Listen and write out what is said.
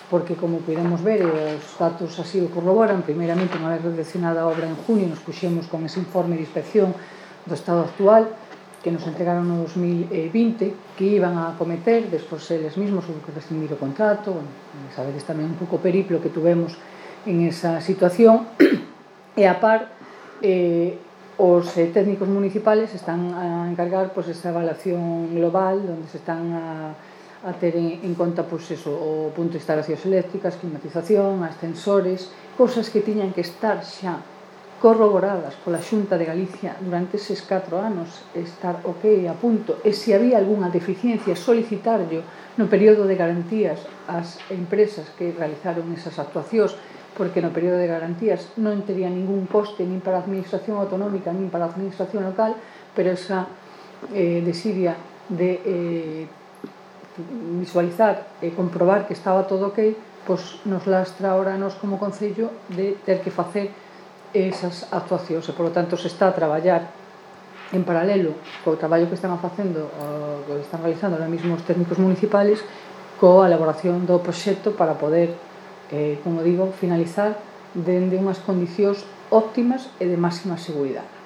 porque como podemos ver, os datos así o corroboran. Primeiramente, unha vez redireccionada a obra en junio, nos puxemos con ese informe de inspección do estado actual que nos entregaron no 2020, que iban a acometer, despois eles mesmos hubo que rescindir o contrato. Bueno, sabedes tamén un pouco o periplo que tuvemos en esa situación. E a par, os técnicos municipales están a encargar esa evaluación global, onde se están a ter en conta o punto de instalacións eléctricas, climatización, ascensores, cousas que tiñan que estar xa corroboradas pola Xunta de Galicia durante eses 4 anos, estar ok, a punto, e se había algunha deficiencia solicitarlo no período de garantías ás empresas que realizaron esas actuacións, porque no período de garantías non tería ningún coste nin para a administración autonómica nin para a administración local, pero esa desidia de visualizar e comprobar que estaba todo ok, pois nos lastra ahora a nos como Concello de ter que facer esas actuacións, e polo tanto se está a traballar en paralelo co traballo que están facendo, que están realizando ahora mesmo os técnicos municipales, coa elaboración do proxecto para poder, como digo, finalizar dende unhas condicións óptimas e de máxima seguridade.